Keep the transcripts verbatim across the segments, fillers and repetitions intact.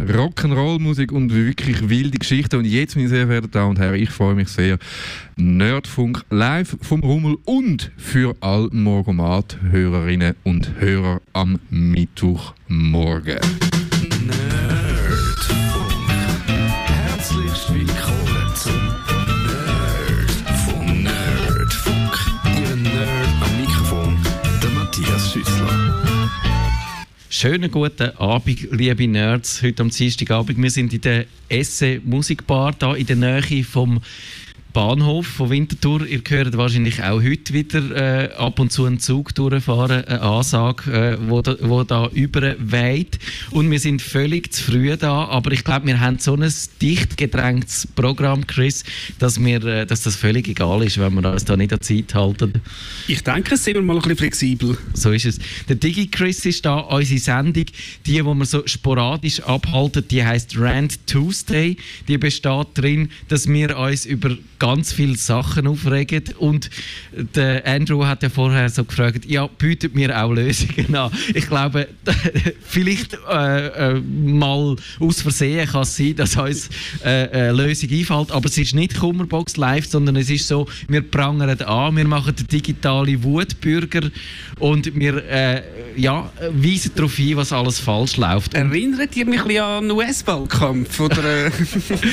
Rock'n'Roll-Musik und wirklich wilde Geschichten. Und jetzt, meine sehr verehrten Damen und Herren, ich freue mich sehr, Nerdfunk live vom Rummel und für alle Morgomat-Hörerinnen und Hörer am Mittwochmorgen. Nerdfunk. Herzlich willkommen zum Nerdfunk. Nerdfunk. Ihr Nerd am Mikrofon, der Matthias Schüssler. Schönen guten Abend, liebe Nerds, heute am Dienstagabend. Wir sind in der Esse Musikbar, hier in der Nähe vom Bahnhof von Winterthur. Ihr hört wahrscheinlich auch heute wieder äh, ab und zu einen Zug durchfahren, eine Ansage, äh, wo, da, wo da überweht. Und wir sind völlig zu früh da, aber ich glaube, wir haben so ein dicht gedrängtes Programm, Chris, dass, wir, äh, dass das völlig egal ist, wenn wir uns da nicht an die Zeit halten. Ich denke, es sind wir mal ein bisschen flexibel. So ist es. Der Digi-Chris ist da, unsere Sendung, die, die wir so sporadisch abhalten, die heisst Rant Tuesday. Die besteht darin, dass wir uns über ganz viele Sachen aufregen. Und der Andrew hat ja vorher so gefragt, ja, bietet mir auch Lösungen an. Ich glaube, vielleicht äh, äh, mal aus Versehen kann es sein, dass uns äh, eine Lösung einfällt, aber es ist nicht Kummerbox live, sondern es ist so, wir prangern an, wir machen den digitalen Wutbürger und wir äh, ja, weisen darauf hin, was alles falsch läuft. Erinnert ihr mich ein bisschen an den U S-Wahlkampf? Oder, äh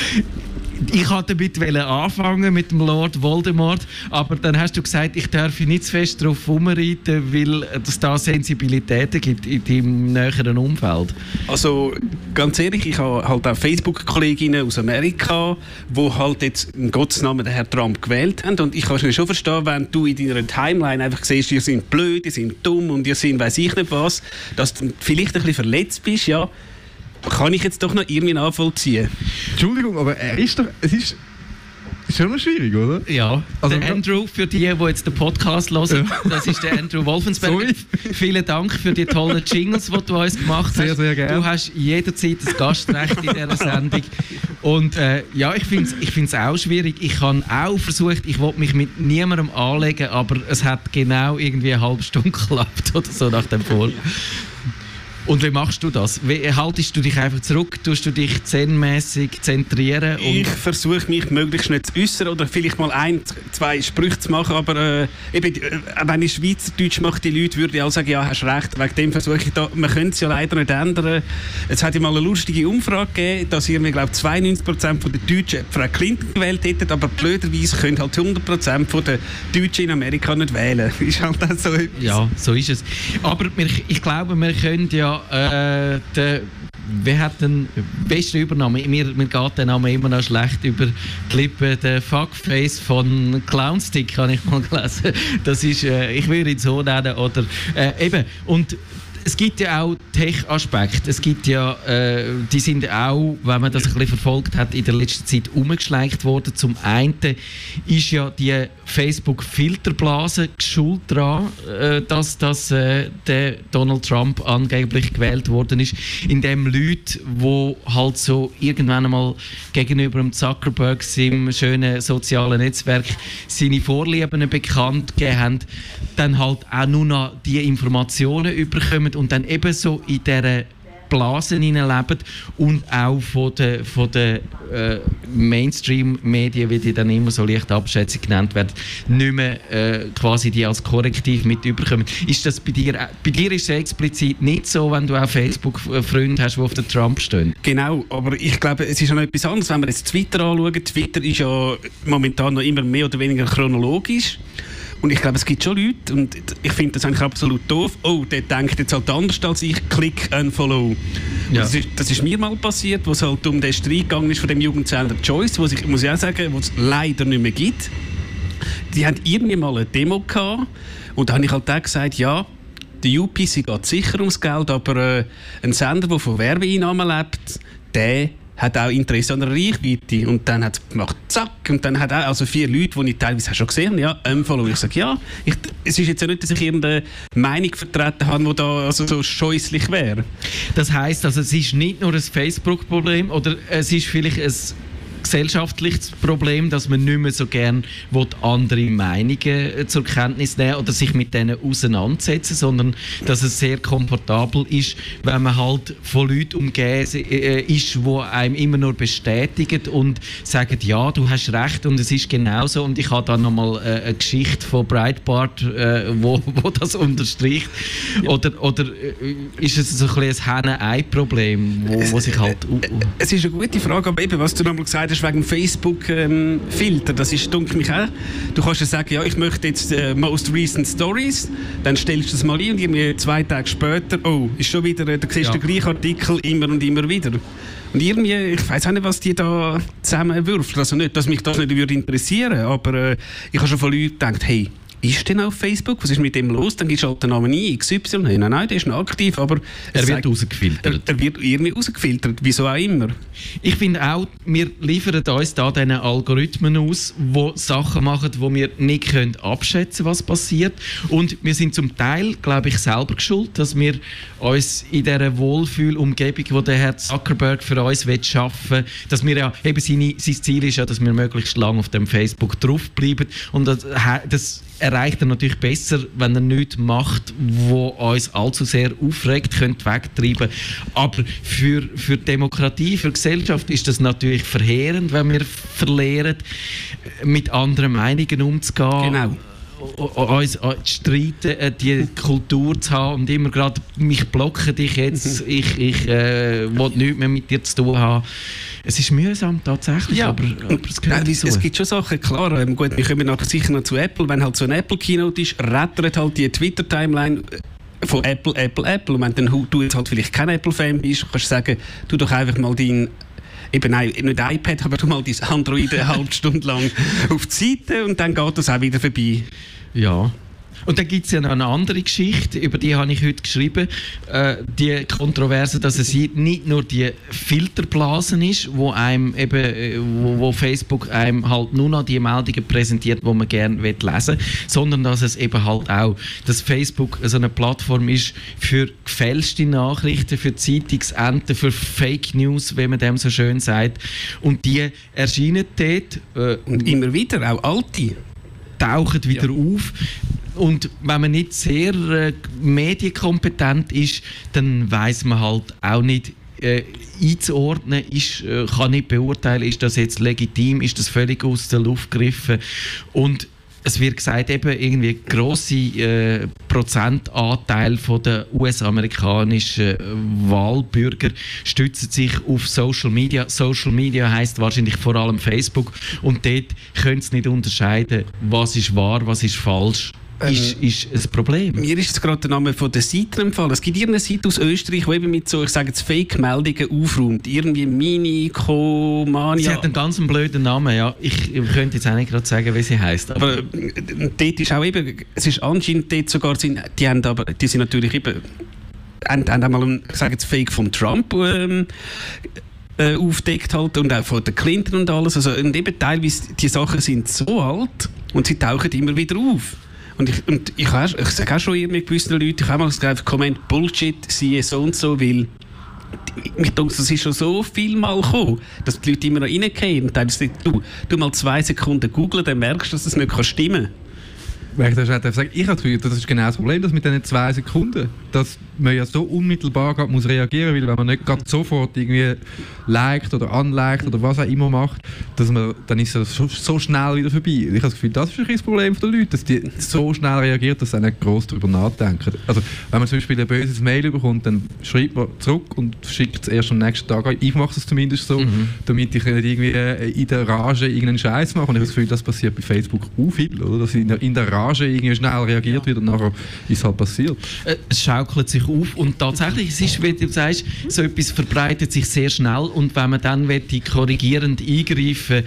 Ich wollte damit anfangen mit dem Lord Voldemort, aber dann hast du gesagt, ich darf nicht zu fest darauf herumreiten, weil es da Sensibilitäten gibt in deinem näheren Umfeld. Also ganz ehrlich, ich habe halt auch Facebook-Kolleginnen aus Amerika, die halt jetzt in Gottes Namen den Herrn Trump gewählt haben. Und ich kann es schon verstehen, wenn du in deiner Timeline einfach siehst, die sind blöd, die sind dumm und die sind weiss ich nicht was, dass du vielleicht ein bisschen verletzt bist, ja. Kann ich jetzt doch noch irgendwie nachvollziehen. Entschuldigung, aber er ist doch... Es ist, ist schon noch schwierig, oder? Ja, also, der Andrew, für die, die jetzt den Podcast hören, ja. Das ist der Andrew Wolfensberger. Vielen Dank für die tollen Jingles, die du uns gemacht hast. Sehr, sehr gerne. Du hast jederzeit das Gastrecht in dieser Sendung. Und äh, ja, ich finde es ich find's auch schwierig. Ich habe auch versucht, ich wollte mich mit niemandem anlegen, aber es hat genau irgendwie eine halbe Stunde geklappt oder so nach dem Vor. Und wie machst du das? Wie haltest du dich einfach zurück? Tust du dich zen-mässig zentrieren? Und ich versuche mich möglichst nicht zu äußern oder vielleicht mal ein, zwei Sprüche zu machen, aber äh, eben, äh, wenn ich Schweizerdeutsch mache, die Leute würden auch sagen, ja, hast recht, wegen dem versuche ich da, man könnte es ja leider nicht ändern. Es hat ja mal eine lustige Umfrage gegeben, dass ihr, glaube zweiundneunzig Prozent der Deutschen Frau Clinton gewählt hätten, aber blöderweise können halt hundert Prozent der Deutschen in Amerika nicht wählen. Ist halt auch so etwas. Ja, so ist es. Aber wir, ich glaube, wir können ja Äh, der, wer hat den besten Übernahme? Mir, mir geht der Name immer noch schlecht über die Lippen. Der Fuckface von Clownstick habe ich mal gelesen. Das ist, äh, ich würde ihn so nennen. Oder, äh, eben. Und es gibt ja auch Tech-Aspekte. Es gibt ja, äh, die sind auch, wenn man das ein bisschen verfolgt hat, in der letzten Zeit umgeschleicht worden. Zum einen ist ja die Facebook-Filterblase schuld daran, äh, dass, dass äh, der Donald Trump angeblich gewählt worden ist, indem Leute, die halt so irgendwann einmal gegenüber dem Zuckerberg, seinem schönen sozialen Netzwerk, seine Vorlieben bekannt gegeben haben, dann halt auch nur noch die Informationen überkommen und dann eben so in dieser Blase hineinleben und auch von den, von den äh, Mainstream-Medien, wie die dann immer so leicht abschätzig genannt werden, nicht mehr äh, quasi die als Korrektiv mit überkommen. Ist das bei dir, äh, bei dir ist es explizit nicht so, wenn du auch Facebook-Freunde hast, die auf den Trump stehen? Genau, aber ich glaube, es ist noch etwas anderes, wenn wir jetzt Twitter anschauen. Twitter ist ja momentan noch immer mehr oder weniger chronologisch. Und ich glaube, es gibt schon Leute, und ich finde das eigentlich absolut doof, oh, der denkt jetzt halt anders als ich, klick unfollow. Ja. Das, ist, das ist mir mal passiert, wo es halt um den Streit gegangen ist von dem Jugendsender Choice, wo ich, muss ich auch sagen, wo es leider nicht mehr gibt. Die haben irgendwie mal eine Demo gehabt und da habe ich halt auch gesagt, ja, der U P C geht sicher ums Geld, aber äh, ein Sender, der von Werbeeinnahmen lebt, der hat auch Interesse an der Reichweite. Und dann hat es gemacht, zack, und dann hat auch also vier Leute, die ich teilweise schon gesehen habe, ja, unfollow. Ich sage, ja, ich, es ist jetzt ja nicht, dass ich irgendeine Meinung vertreten habe, die da also so scheußlich wäre. Das heisst, also, es ist nicht nur ein Facebook-Problem, oder es ist vielleicht ein gesellschaftliches Problem, dass man nicht mehr so gerne andere Meinungen zur Kenntnis nehmen oder sich mit denen auseinandersetzen, sondern dass es sehr komfortabel ist, wenn man halt von Leuten umgeben ist, die einem immer nur bestätigen und sagen, ja, du hast recht und es ist genauso. Und ich habe da nochmal äh, eine Geschichte von Breitbart, äh, wo, wo das unterstreicht. Ja. Oder, oder äh, ist es so ein bisschen ein Henne-Ei-Problem, wo, wo sich halt... Uh, uh. Es ist eine gute Frage, aber eben, was du nochmal gesagt hast, wegen Facebook-Filter, ähm, das ist, denke mich auch. Du kannst ja sagen, ja, ich möchte jetzt äh, Most Recent Stories, dann stellst du das mal ein und irgendwie zwei Tage später, oh, ist schon wieder, äh, da siehst du ja. den gleichen Artikel immer und immer wieder. Und irgendwie, ich weiß auch nicht, was die da zusammenwürfen. Also nicht, dass mich das nicht würde interessieren, aber äh, ich habe schon von Leuten gedacht, hey, ist denn auf Facebook? Was ist mit dem los? Dann gibst du halt den Namen ein, X Y. Nein, nein, der ist noch aktiv, aber... Er wird rausgefiltert. Er, er wird irgendwie rausgefiltert, wieso auch immer. Ich finde auch, wir liefern uns da diesen Algorithmen aus, die Sachen machen, wo wir nicht können abschätzen können, was passiert. Und wir sind zum Teil, glaube ich, selber geschuld, dass wir uns in dieser Wohlfühlumgebung, die der Herr Zuckerberg für uns schaffen will, dass wir ja, eben seine, sein Ziel ist ja, dass wir möglichst lange auf dem Facebook draufbleiben. Und das, das erreicht er natürlich besser, wenn er nichts macht, wo uns allzu sehr aufregt, könnte wegtreiben. Aber für, für Demokratie, für Gesellschaft ist das natürlich verheerend, wenn wir verlieren, mit anderen Meinungen umzugehen. Genau. Uns zu streiten, die Kultur zu haben und immer gerade, mich blocken dich jetzt, ich, ich äh, will nichts mehr mit dir zu tun haben. Es ist mühsam tatsächlich, ja. aber, aber es gehört Nein, es gibt schon Sachen, klar, ähm, gut, wir kommen nachher sicher noch zu Apple, wenn halt so ein Apple-Keynote ist, rattert halt die Twitter-Timeline von Apple, Apple, Apple und wenn dann du jetzt halt vielleicht kein Apple-Fan bist, kannst du sagen, tu doch einfach mal dein eben nein, nicht iPad, aber du mal dein Android eine halbe Stunde lang auf die Seite und dann geht das auch wieder vorbei. Ja. Und dann gibt es ja noch eine andere Geschichte, über die habe ich heute geschrieben, äh, die Kontroverse, dass es nicht nur die Filterblasen ist, wo, einem eben, wo, wo Facebook einem halt nur noch die Meldungen präsentiert, die man gerne lesen will, sondern dass es eben halt auch, dass Facebook so eine Plattform ist für gefälschte Nachrichten, für Zeitungsenten, für Fake News, wie man dem so schön sagt. Und die erscheinen dort. Äh, Und immer wieder, auch alte. Tauchen wieder ja. auf. Und wenn man nicht sehr äh, medienkompetent ist, dann weiss man halt auch nicht äh, einzuordnen, ist, äh, kann nicht beurteilen, ist das jetzt legitim, ist das völlig aus der Luft gegriffen. Und es wird gesagt, eben irgendwie grosse äh, Prozentanteil von der U S-amerikanischen äh, Wahlbürger stützen sich auf Social Media. Social Media heisst wahrscheinlich vor allem Facebook. Und dort können sie nicht unterscheiden, was ist wahr, was ist falsch. Ähm, ist, ist ein Problem. Mir ist jetzt gerade der Name von der Seite empfallen. Es gibt irgendeine Seite aus Österreich, die eben mit so, ich sage jetzt, Fake-Meldungen aufräumt. Irgendwie Mini-Komania. Sie hat einen ganz blöden Namen, ja. Ich, ich könnte jetzt auch nicht gerade sagen, wie sie heisst. Aber, aber äh, dort ist auch eben, es ist anscheinend dort sogar, die haben aber, die sind natürlich eben, haben, haben einmal einen, ich sage jetzt, Fake von Trump ähm, äh, aufdeckt halt und auch von der Clinton und alles. Also, und eben teilweise, die Sachen sind so alt und sie tauchen immer wieder auf. Und ich, und ich, auch, ich sage auch schon irgendwie gewissen Leuten, ich habe mal gesagt, Comment Bullshit, siehe so und so, weil ich denke, das ist schon so viel Mal gekommen, dass die Leute immer noch reingehen und dann sagen, du, du mal zwei Sekunden googeln, dann merkst du, dass das nicht stimmen kann. Ich habe das Gefühl, das ist genau das Problem, dass mit diesen zwei Sekunden, dass man ja so unmittelbar grad muss reagieren muss, weil wenn man nicht gerade sofort irgendwie liked oder unliked oder was auch immer macht, dass man, dann ist es so, so schnell wieder vorbei. Ich habe das Gefühl, das ist ein das Problem der Leute, dass die so schnell reagieren, dass sie nicht gross darüber nachdenken. Also wenn man zum Beispiel ein böses Mail bekommt, dann schreibt man zurück und schickt es erst am nächsten Tag. Ich mache es zumindest so, mhm. damit ich nicht irgendwie in der Rage irgendeinen Scheiß mache. Und ich habe das Gefühl, das passiert bei Facebook auch viel, oder? Dass in der, in der Rage irgendwie schnell reagiert wird und nachher ist es halt passiert. Es schaukelt sich auf und tatsächlich, es ist, wie du sagst, so etwas verbreitet sich sehr schnell und wenn man dann die korrigierend eingreifen,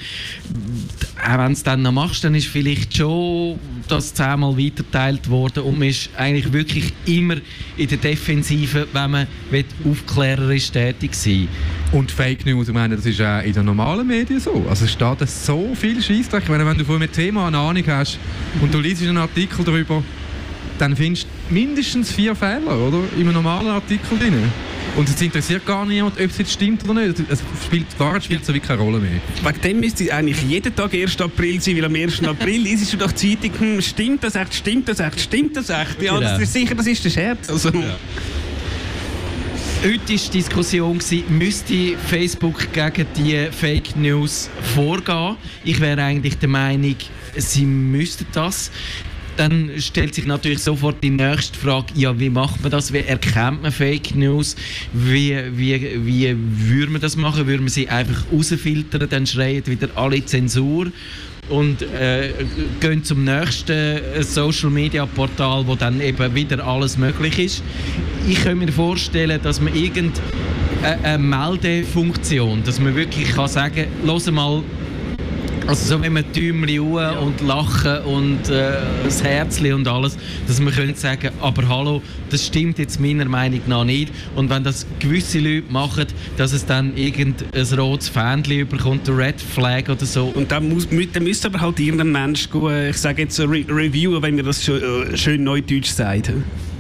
auch wenn du es dann noch machst, dann ist vielleicht schon das zehnmal weitergeteilt worden und man ist eigentlich wirklich immer in der Defensive, wenn man aufklärerisch tätig sein. Und Fake News, ich meine, das ist auch in den normalen Medien so. Also es steht so viel Scheissdreck. Wenn, wenn du von einem Thema eine Ahnung hast und du liest einen Artikel darüber, dann findest du mindestens vier Fehler, oder? In einem normalen Artikel drin. Und es interessiert gar niemand, ob es jetzt stimmt oder nicht. Es spielt, die Wahrheit spielt so wie keine Rolle mehr. Wegen dem müsste eigentlich jeden Tag erster April sein, weil am ersten April ist es schon doch die Zeitung, hm, stimmt das echt, stimmt das echt, stimmt das echt? Ja, das ist sicher, das ist der Scherz. Also, ja. Heute war die Diskussion, müsste Facebook gegen die Fake News vorgehen. Ich wäre eigentlich der Meinung, sie müssten das. Dann stellt sich natürlich sofort die nächste Frage, ja, wie macht man das? Wie erkennt man Fake News? Wie, wie, wie würde man das machen? Würde man sie einfach rausfiltern, dann schreien wieder alle Zensur und äh, gehen zum nächsten Social-Media-Portal, wo dann eben wieder alles möglich ist. Ich könnte mir vorstellen, dass man irgendeine eine Meldefunktion, dass man wirklich kann sagen, hör mal, also so wenn man Däumchen ja. und Lachen und äh, das Herzchen und alles, dass man könnte sagen, aber hallo, das stimmt jetzt meiner Meinung nach nicht. Und wenn das gewisse Leute machen, dass es dann irgendein rotes Fähnchen überkommt, ein Red Flag oder so. Und dann, muss, dann müsste aber halt irgendein Mensch gehen, ich sage jetzt re reviewen, wenn mir das schön, äh, schön neudeutsch sagt.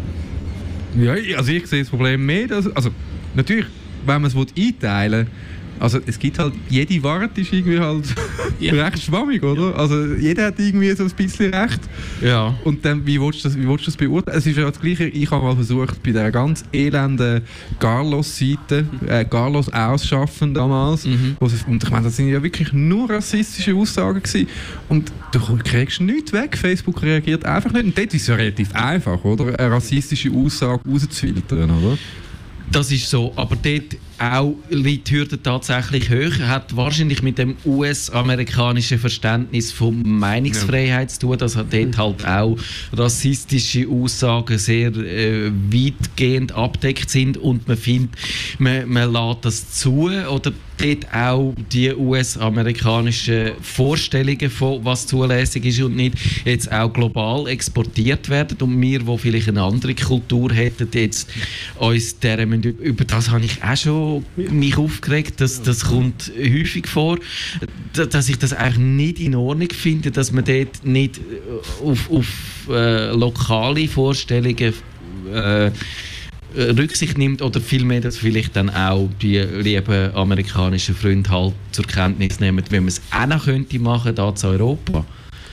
Ja, also ich sehe das Problem mehr, dass, also natürlich, wenn man es einteilen will, also es gibt halt, jede Wahrheit ist irgendwie halt ja. recht schwammig, oder? Also jeder hat irgendwie so ein bisschen Recht. Ja. Und dann, wie willst du das, wie willst du das beurteilen? Es ist ja das Gleiche, ich habe mal versucht, bei dieser ganz elenden Carlos-Seite, äh, Carlos ausschaffen damals, mhm. wo sie, und ich meine, das sind ja wirklich nur rassistische Aussagen gewesen. Und du kriegst nichts weg, Facebook reagiert einfach nicht. Und dort ist es ja relativ einfach, oder? Eine rassistische Aussage rauszufiltern, oder? Das ist so, aber dort auch liegt die Hürde tatsächlich hoch, hat wahrscheinlich mit dem U S-amerikanischen Verständnis von Meinungsfreiheit zu tun, dass dort halt auch rassistische Aussagen sehr äh, weitgehend abdeckt sind und man findet, man, man lässt das zu, oder dort auch die U S-amerikanischen Vorstellungen von was zulässig ist und nicht jetzt auch global exportiert werden und wir, die vielleicht eine andere Kultur hätten, jetzt uns deren, über das habe ich auch schon mich aufgeregt, dass das kommt häufig vor, dass ich das eigentlich nicht in Ordnung finde, dass man dort nicht auf, auf äh, lokale Vorstellungen äh, Rücksicht nimmt oder vielmehr, dass vielleicht dann auch die lieben amerikanischen Freunde halt zur Kenntnis nehmen, wenn man es auch noch könnte machen, da zu Europa.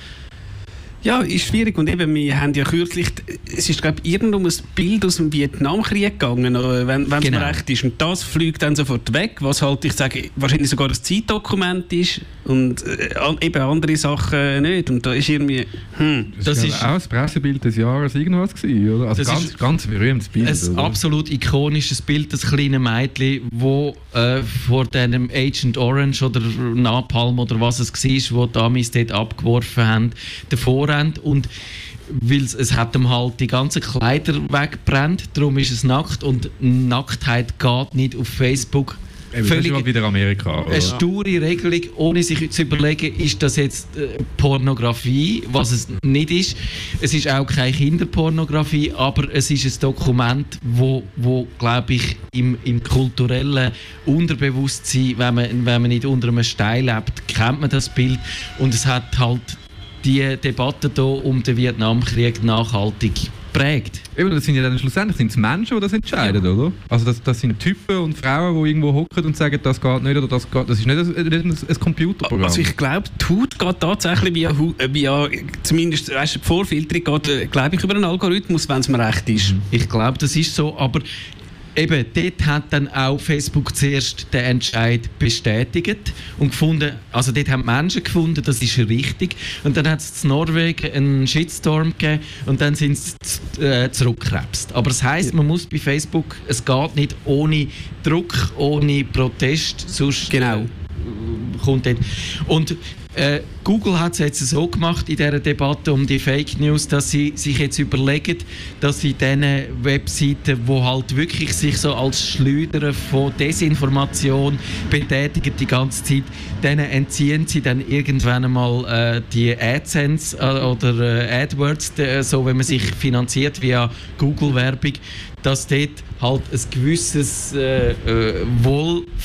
Ja, ist schwierig. Und eben, wir haben ja kürzlich, es ist, glaube ich, irgendwo ein Bild aus dem Vietnamkrieg gegangen, wenn es genau. mir recht ist. Und das fliegt dann sofort weg, was halt, ich sage, wahrscheinlich sogar ein Zeitdokument ist und äh, eben andere Sachen nicht. Und da ist irgendwie, hm. Das, das ist auch das Pressebild des Jahres irgendwas gewesen, oder? Also ganz, ganz berühmtes Bild. Ein oder? Absolut ikonisches Bild, das kleine Mädchen, das äh, vor dem Agent Orange oder Napalm oder was es war, wo die Amis dort abgeworfen haben, davor und weil es, es hat ihm halt die ganzen Kleider weggebrannt, darum ist es nackt und Nacktheit geht nicht auf Facebook. Eben, völlig das ist wieder Amerika. Oder? Eine sture Regelung, ohne sich zu überlegen, ist das jetzt äh, Pornografie, was es nicht ist. Es ist auch keine Kinderpornografie, aber es ist ein Dokument, wo, wo glaube ich, im, im kulturellen Unterbewusstsein, wenn man, wenn man nicht unter einem Stein lebt, kennt man das Bild und es hat halt die Debatte hier um den Vietnamkrieg nachhaltig prägt. Eben, das sind ja dann schlussendlich sind's Menschen, die das entscheiden, ja. oder? Also das, das sind Typen und Frauen, die irgendwo hocken und sagen, das geht nicht oder das geht. Das ist nicht ein, ein, ein Computerprogramm. Also ich glaube, die Haut geht tatsächlich via, via zumindest weißt, die Vorfilterung geht, glaube ich, über einen Algorithmus, wenn es mir recht ist. Ich glaube, das ist so, aber eben, dort hat dann auch Facebook zuerst den Entscheid bestätigt und gefunden, also dort haben Menschen gefunden, das ist richtig. Und dann hat es in Norwegen einen Shitstorm gegeben und dann sind sie äh, zurückgekrebst. Aber das heisst, man muss bei Facebook, es geht nicht ohne Druck, ohne Protest, sonst genau. Äh, kommt dort. Und Äh, Google hat es jetzt so gemacht in dieser Debatte um die Fake News, dass sie sich jetzt überlegen, dass sie diesen Webseiten, die halt wirklich sich so als Schleuderer von Desinformation betätigen die ganze Zeit, denen entziehen sie dann irgendwann einmal äh, die AdSense äh, oder äh, AdWords, äh, so wenn man sich finanziert via Google-Werbung, dass dort halt ein gewisses äh, äh,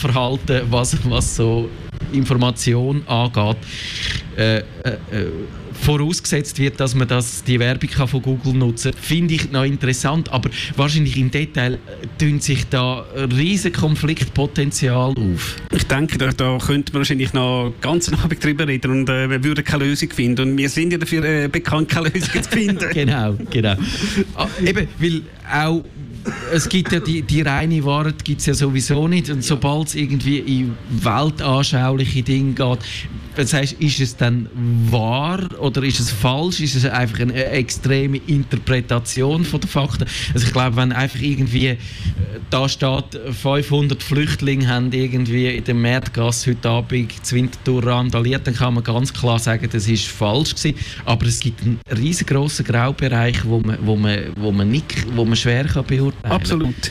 Wohlverhalten, was, was so Information angeht, äh, äh, vorausgesetzt wird, dass man das, die Werbung kann von Google nutzen kann, finde ich noch interessant, aber wahrscheinlich im Detail tun sich da riesen Konfliktpotenzial auf. Ich denke, da, da könnte man wahrscheinlich noch ganz Abend drüber reden und äh, wir würden keine Lösung finden. Und wir sind ja dafür äh, bekannt, keine Lösung zu finden. Genau, genau. Ah, eben, weil auch es gibt ja die, die reine Wahrheit gibt's ja sowieso nicht und sobald es irgendwie in weltanschauliche Dinge geht, das heißt, ist es dann wahr oder ist es falsch? Ist es einfach eine extreme Interpretation von den Fakten? Also ich glaube, wenn einfach irgendwie da steht, fünfhundert Flüchtlinge haben irgendwie in der Märzgasse heute Abend zu Winterthur randaliert, dann kann man ganz klar sagen, das ist falsch gewesen. Aber es gibt einen riesengroßen Graubereich, wo man, wo man, wo man, nicht, wo man schwer kann beurteilen kann. Absolut.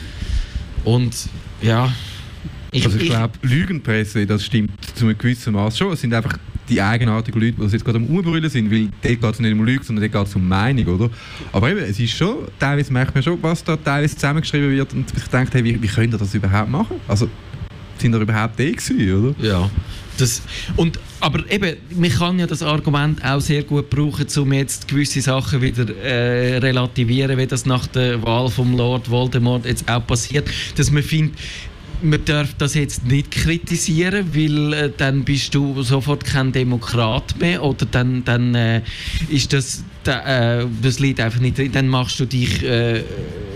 Und ja... Ich, also ich glaube, Lügenpresse, das stimmt zu einem gewissen Maß schon. Es sind einfach die eigenartigen Leute, die jetzt gerade am Umbrüllen sind, weil dort geht es nicht um Lügen, sondern dort geht es um Meinung, oder? Aber eben, es ist schon, teilweise merkt man schon, was da teilweise zusammengeschrieben wird und ich denke, hey, wie, wie könnt ihr das überhaupt machen? Also, sind da überhaupt die gewesen, oder? Ja. Das, und, aber eben, man kann ja das Argument auch sehr gut brauchen, um jetzt gewisse Sachen wieder äh, relativieren, wie das nach der Wahl vom Lord Voldemort jetzt auch passiert, dass man findet, man darf das jetzt nicht kritisieren, weil äh, dann bist du sofort kein Demokrat mehr oder dann, dann äh, ist das, da, äh, das liegt einfach nicht drin. Dann machst du dich äh,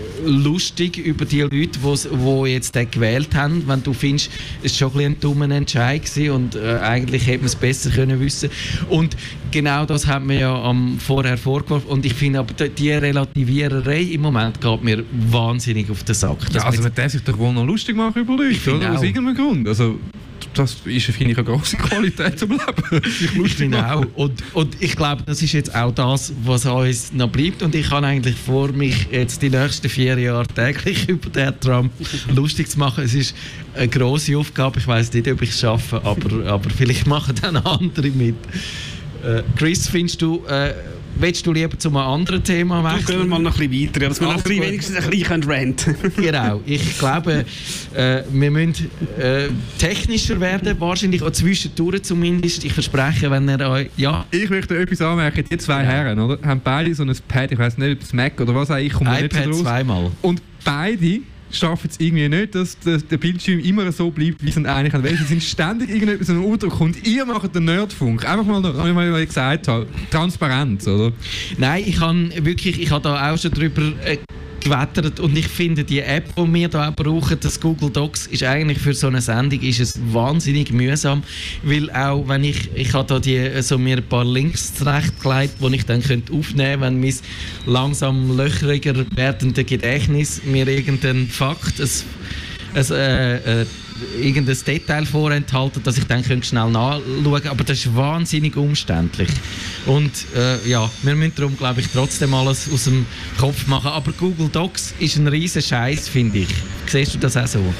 lustig über die Leute, die jetzt den gewählt haben, wenn du findest, es war schon ein, ein dummer Entscheid gewesen und äh, eigentlich hätte man es besser können wissen. Und genau das hat man ja am vorher vorgeworfen und ich finde aber die Relativiererei im Moment geht mir wahnsinnig auf den Sack. Ja, also man darf sich doch wohl noch lustig machen über Leute, oder? Aus irgendeinem Grund. Also das ist, finde ich, eine grosse Qualität zum Leben. Ich finde auch. Und, und ich glaube, das ist jetzt auch das, was uns noch bleibt. Und ich kann eigentlich vor, mich jetzt die nächsten vier Jahre täglich über den Trump lustig zu machen. Es ist eine grosse Aufgabe. Ich weiss nicht, ob ich es schaffe, aber, aber vielleicht machen dann andere mit. Äh, Chris, findest du, äh, willst du lieber zu einem anderen Thema wechseln? Gehen wir mal noch ein bisschen weiter, dass wir noch ein bisschen wenigstens ein bisschen ranten können. Genau, ich glaube, äh, wir müssen äh, technischer werden, wahrscheinlich auch zwischendurch zumindest. Ich verspreche, wenn ihr euch... Ja. Ich möchte etwas anmerken, die zwei ja. Herren, oder, haben beide so ein Pad, ich weiss nicht, ob es Mac oder was auch ich komme nicht so raus. zweimal. Und beide schaffen es irgendwie nicht, dass der, der Bildschirm immer so bleibt, wie es eigentlich hat. Weil sie sind ständig irgendetwas in einem Udruck und ihr macht den Nerdfunk. Einfach mal, wie ich mal gesagt habe, Transparenz, oder? Nein, ich habe wirklich, ich habe da auch schon drüber äh, gewettert und ich finde, die App, die wir da auch brauchen, das Google Docs, ist eigentlich für so eine Sendung ist es wahnsinnig mühsam, weil auch wenn ich, ich habe da die, so mir ein paar Links zurechtgelegt, die ich dann könnte aufnehmen könnte, wenn mein langsam löchriger werdende Gedächtnis mir irgendeinen Fakt, ein, ein, äh, äh, irgendein Detail vorenthalten, dass ich dann schnell nachschauen könnte. Aber das ist wahnsinnig umständlich. Und äh, ja, wir müssen darum, glaube ich, trotzdem alles aus dem Kopf machen. Aber Google Docs ist ein riesen Scheiß, finde ich. Siehst du das auch so?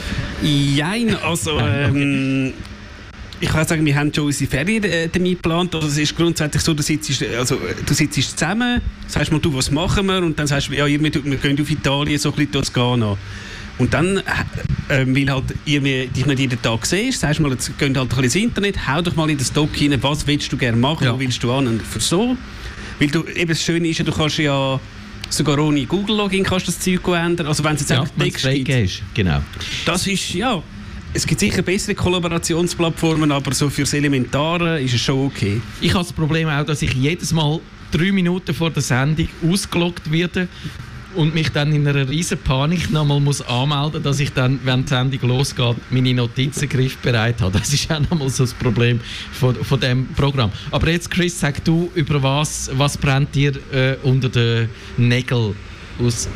Jein, also... Ähm, ich kann sagen, wir haben schon unsere Ferien äh, damit geplant. Also es ist grundsätzlich so, du sitzt, also, du sitzt zusammen, sagst mal, du, was machen wir? Und dann sagst du, ja, wir, wir gehen auf Italien, so ein bisschen Toskana. Und dann, äh, weil halt ihr dich nicht jeden Tag siehst, sagst du mal, jetzt geh halt ein bisschen ins Internet, hau doch mal in den Stock rein, was willst du gerne machen, ja. Wo willst du an? Und für so, weil du, eben das Schöne ist ja, du kannst ja sogar ohne Google-Login kannst das Zeug ändern. Also wenn es jetzt ja, einfach Text gibt. Ist, genau. Das ist, ja, es gibt sicher bessere Kollaborationsplattformen, aber so fürs Elementare ist es schon okay. Ich habe das Problem auch, dass ich jedes Mal drei Minuten vor der Sendung ausgeloggt werde und mich dann in einer riesen Panik nochmal muss anmelden, dass ich dann, wenn die Sendung losgeht, meine Notizen griffbereit habe. Das ist auch nochmal so das Problem von, von diesem Programm. Aber jetzt, Chris, sag du, über was, was brennt dir äh, unter den Nägeln aus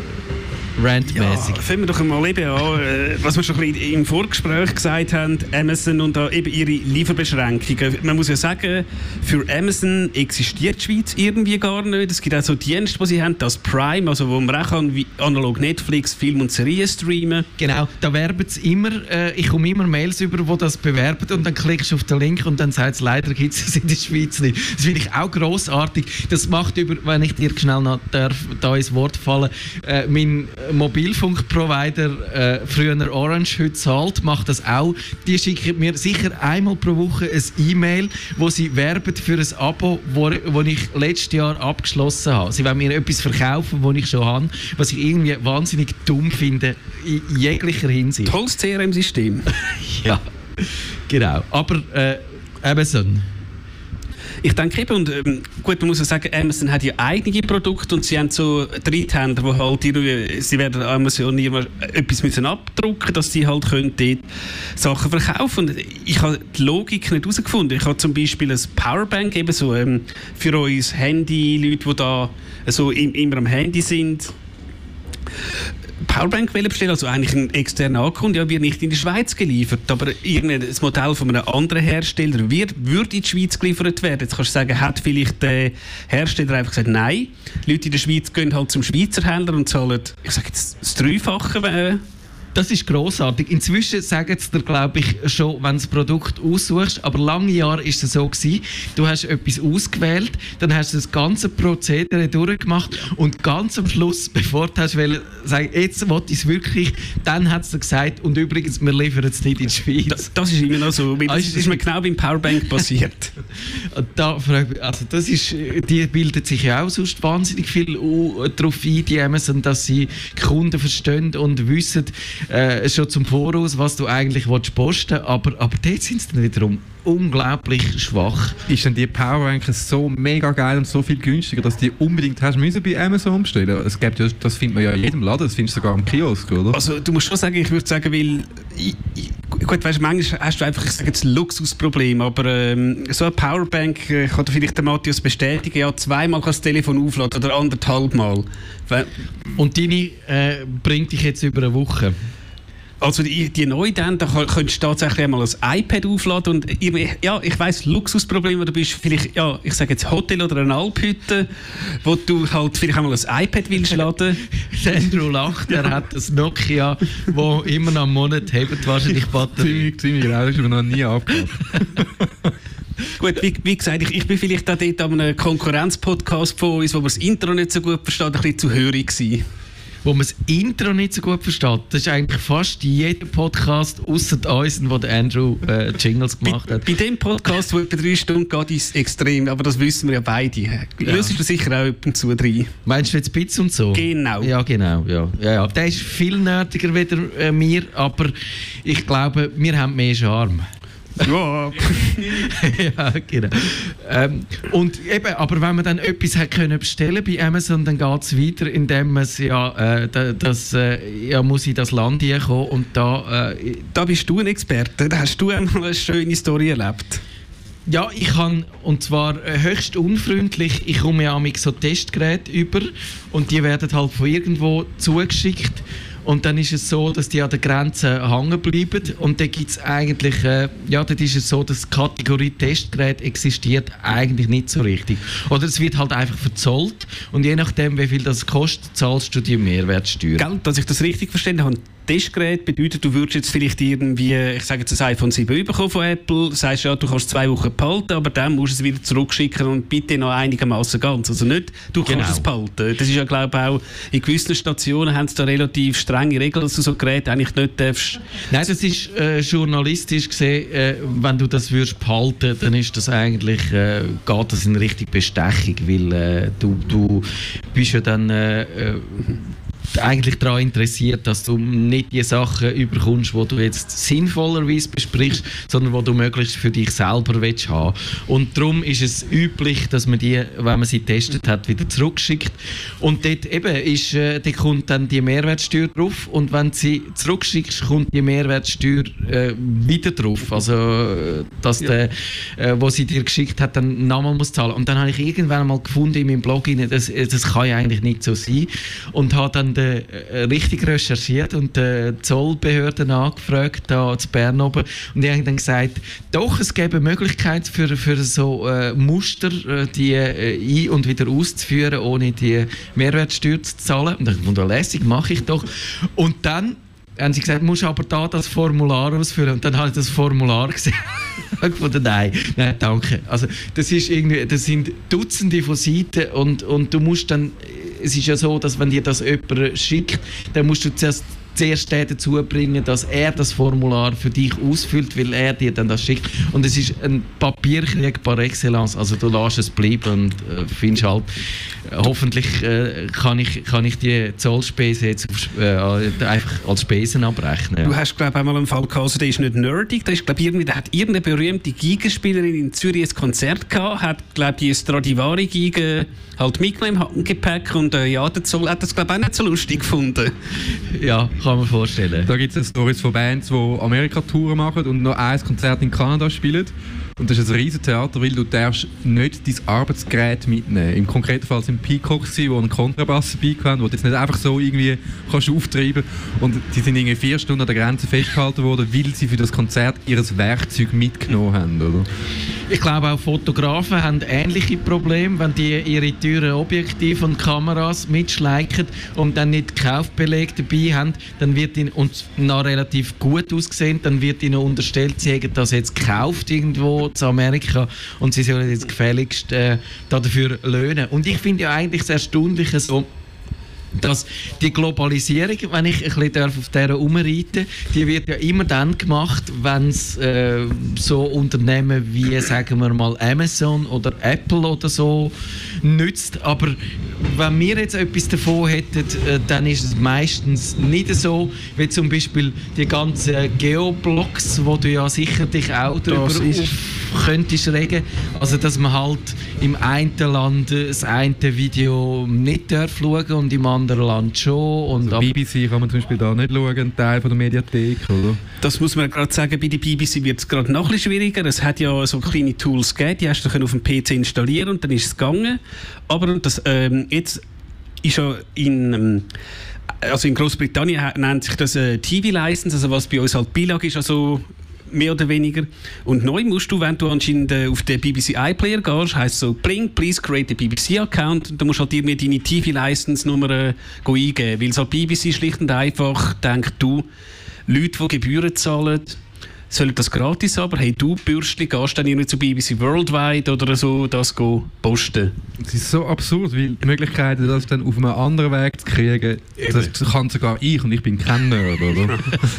randmäßig? Ja, fangen wir doch mal eben an, was wir schon ein bisschen im Vorgespräch gesagt haben, Amazon und da eben ihre Lieferbeschränkungen. Man muss ja sagen, für Amazon existiert die Schweiz irgendwie gar nicht. Es gibt auch so Dienste, die sie haben, das Prime, also wo man auch kann, wie analog Netflix, Film und Serien streamen. Genau, da werben sie immer, äh, ich komme immer Mails über, die das bewerben und dann klickst du auf den Link und dann sagt es, leider gibt es in der Schweiz nicht. Das finde ich auch grossartig. Das macht über, wenn ich dir schnell noch darf, da ins Wort fallen, äh, mein Mobilfunkprovider, äh, früher Orange, heute Salt, macht das auch. Die schicken mir sicher einmal pro Woche ein E-Mail, wo sie werben für ein Abo, wo, wo ich letztes Jahr abgeschlossen habe. Sie wollen mir etwas verkaufen, das ich schon habe, was ich irgendwie wahnsinnig dumm finde, in jeglicher Hinsicht. Tolles C R M-System. Ja, genau. Aber äh, Amazon. Ich denke eben, und ähm, gut, man muss ja sagen, Amazon hat ja eigene Produkte und sie haben so Dritthändler, die halt irgendwie, sie werden Amazon immer etwas müssen abdrucken, dass sie halt können dort Sachen verkaufen. Und ich habe die Logik nicht herausgefunden. Ich habe zum Beispiel ein Powerbank, eben so ähm, für uns Handy, Leute, die da so im, immer am Handy sind. Powerbank bestellen, also eigentlich ein externer Akku, ja, wird nicht in die Schweiz geliefert, aber irgendein Modell von einem anderen Hersteller wird, würde in die Schweiz geliefert werden. Jetzt kannst du sagen, hat vielleicht der Hersteller einfach gesagt, nein. Die Leute in der Schweiz gehen halt zum Schweizer Händler und zahlen, ich sage jetzt, das Dreifache. Äh, Das ist grossartig. Inzwischen sagen sie dir, glaube ich, schon, wenn du das Produkt aussuchst, aber lange Jahre war es so gewesen, du hast etwas ausgewählt, dann hast du das ganze Prozedere durchgemacht und ganz am Schluss, bevor du hast wollen, sagen, jetzt will ich es wirklich, dann hat es dir gesagt, und übrigens, wir liefern es nicht in die Schweiz. Das, das ist immer noch so, weil das Also, ist mir genau beim Powerbank passiert. Da frage ich mich, also das ist, die bildet sich ja auch sonst wahnsinnig viel darauf ein, die Amazon, dass sie Kunden verstehen und wissen, Äh, schon zum Voraus, was du eigentlich willst posten willst, aber, aber dort sind sie dann wiederum unglaublich schwach. Ist denn die Powerbank so mega geil und so viel günstiger, dass die unbedingt hast müssen bei Amazon bestellen? Es gibt ja, das findet man ja in jedem Laden, das findest du sogar im Kiosk, oder? Also du musst schon sagen, ich würde sagen, weil ich, ich, gut, weißt, manchmal hast du einfach, ich sage jetzt, ein Luxusproblem, aber ähm, so eine Powerbank äh, kann dir vielleicht der Matthias bestätigen, ja, zweimal kann das Telefon aufladen oder anderthalb Mal. Weil, und deine äh, bringt dich jetzt über eine Woche. Also die, die neue dann, da könntest du tatsächlich einmal ein iPad aufladen und ich, ja, ich weiss, Luxusproblem, du bist vielleicht, ja, ich sage jetzt Hotel oder eine Alphütte, wo du halt vielleicht einmal ein iPad willst laden. Andrew lacht, er hat das Nokia, wo immer noch einen Monat hebt, wahrscheinlich Batterie. Ziemlich, ziemlich genau, das ist mir noch nie abgehört. Gut, wie, wie gesagt, ich, ich bin vielleicht auch dort an einem Konkurrenzpodcast von uns, wo man das Intro nicht so gut versteht, ein bisschen zu hörig gewesen. Wo man das Intro nicht so gut versteht. Das ist eigentlich fast jeder Podcast ausser uns, wo der Andrew äh, Jingles gemacht bei, hat. Bei dem Podcast, der etwa drei Stunden geht, ist es extrem, aber das wissen wir ja beide. Ja. Hörst du sicher auch ab und zu rein? Meinst du jetzt Bits und so? Genau. Ja, genau. Ja. Ja, ja. Der ist viel nerdiger wie äh, mir, aber ich glaube, wir haben mehr Charme. Ja. Ja, genau. Ähm, und eben, aber wenn man dann etwas hat können bestellen bei Amazon, dann geht es weiter, indem man ja, äh, da, das, äh, ja, muss in das Land kommen und da... Äh, da bist du ein Experte, da hast du einmal eine schöne Story erlebt. Ja, ich kann, und zwar höchst unfreundlich, ich komme ja mit so Testgeräte über und die werden halt von irgendwo zugeschickt. Und dann ist es so, dass die an der Grenze hängen bleiben. Und dann gibt es eigentlich, äh, ja, dann ist es so, dass die Kategorie Testgerät existiert eigentlich nicht so richtig. Oder es wird halt einfach verzollt. Und je nachdem, wie viel das kostet, zahlst du die Mehrwertsteuer. Gell, dass ich das richtig verstanden habe. Testgerät bedeutet, du würdest jetzt vielleicht irgendwie, ich sage jetzt ein iPhone sieben bekommen von Apple, sagst ja, du kannst zwei Wochen behalten, aber dann musst du es wieder zurückschicken und bitte noch einigermaßen ganz. Also nicht, du kannst Genau. es behalten. Das ist ja, glaube ich, auch in gewissen Stationen haben sie da relativ strenge Regeln, dass du so Geräte eigentlich nicht darfst. Nein, das ist äh, journalistisch gesehen, äh, wenn du das würdest behalten, dann ist das eigentlich, äh, geht das in Richtung Bestechung, weil äh, du, du bist ja dann äh, äh, eigentlich daran interessiert, dass du nicht die Sachen überkommst, die du jetzt sinnvollerweise besprichst, sondern die du möglichst für dich selber willst haben. Und darum ist es üblich, dass man die, wenn man sie getestet hat, wieder zurückschickt. Und dort eben ist, äh, dort kommt dann die Mehrwertsteuer drauf und wenn du sie zurückschickst, kommt die Mehrwertsteuer äh, wieder drauf. Also, äh, dass ja. der, äh, wo sie dir geschickt hat, dann nochmal muss zahlen. Und dann habe ich irgendwann mal gefunden in meinem Blog, das, das kann ja eigentlich nicht so sein. Und habe dann den, äh, richtig recherchiert und die Zollbehörden angefragt, da zu Bern oben. Und die haben dann gesagt, doch, es gäbe Möglichkeit für, für so äh, Muster, äh, die äh, ein- und wieder auszuführen, ohne die Mehrwertsteuer zu zahlen. Und dann dachte ich, lässig, mache ich doch. Und dann haben sie gesagt, du musst aber da das Formular ausfüllen. Und dann habe ich das Formular gesehen. Ich gefunden, nein, nein, danke. Also, das, ist irgendwie, das sind Dutzende von Seiten und, und du musst dann es ist ja so, dass wenn dir das jemand schickt, dann musst du zuerst zuerst den dazu bringen, dass er das Formular für dich ausfüllt, weil er dir dann das schickt. Und es ist ein Papierkrieg par excellence. Also du lässt es bleiben und äh, findest halt, äh, hoffentlich äh, kann, ich, kann ich die Zollspesen jetzt auf, äh, einfach als Spesen abrechnen. Ja. Du hast, glaube ich, einmal einen Fall gehabt, also der ist nicht nerdig, der, ist, glaub, irgendwie, der hat irgendeine berühmte Gigenspielerin in Zürich ein Konzert gehabt, hat, glaube ich, die Stradivari-Giga halt mitgenommen im Handgepäck und äh, ja, der Zoll hat das, glaube ich, auch nicht so lustig gefunden. Ja, kann man vorstellen. Da gibt es Storys von Bands, die Amerika-Touren machen und noch ein Konzert in Kanada spielen. Und das ist ein riesen Theater, weil du darfst nicht dein Arbeitsgerät mitnehmen. Im konkreten Fall sind Peacocks, die einen Kontrabass dabei haben, den du jetzt nicht einfach so irgendwie kannst auftreiben kannst. Und die sind irgendwie vier Stunden an der Grenze festgehalten worden, weil sie für das Konzert ihr Werkzeug mitgenommen haben. Oder? Ich glaube, auch Fotografen haben ähnliche Probleme, wenn die ihre teuren Objektive und Kameras mitschleichen und dann nicht Kaufbeleg dabei haben, dann wird ihnen, und noch relativ gut aussehen, dann wird ihnen unterstellt, sie hätten das jetzt gekauft irgendwo zu Amerika und sie sollen jetzt gefälligst äh, dafür löhnen. Und ich finde ja eigentlich das Erstaunliche so, dass die Globalisierung, wenn ich ein bisschen auf dieser herumreiten, die wird ja immer dann gemacht, wenn es äh, so Unternehmen wie, sagen wir mal, Amazon oder Apple oder so nützt. Aber wenn wir jetzt etwas davon hätten, äh, dann ist es meistens nicht so, wie zum Beispiel die ganzen Geoblocks, wo du ja sicher dich auch darüber auf könntest regen. Also, dass man halt im einen Land das eine Video nicht darf schauen und im anderen Land schon. Und also B B C kann man zum Beispiel da nicht schauen, ein Teil von der Mediathek, oder? Das muss man gerade sagen, bei der B B C wird es gerade noch ein bisschen schwieriger. Es hat ja so kleine Tools gegeben, die hast du auf dem P C installieren und dann ist es gegangen. Aber das, ähm, jetzt ist ja in... Ähm, also in Großbritannien nennt sich das äh, T V-License, also was bei uns halt Beilage ist, also mehr oder weniger. Und neu musst du, wenn du anscheinend äh, auf den B B C iPlayer gehst, heisst so, bring, please create a B B C-Account. Und dann musst du halt irgendwie deine T V-License-Nummer äh, eingeben. Weil so B B C schlicht und einfach denkt, du, Leute, die Gebühren zahlen, sollen das gratis haben, aber hey, du Bürstli, gehst dann irgendwie zu B B C Worldwide oder so, das go posten. Es ist so absurd, weil die Möglichkeiten, das dann auf einem anderen Weg zu kriegen, das kann sogar ich und ich bin kein Nerd, oder?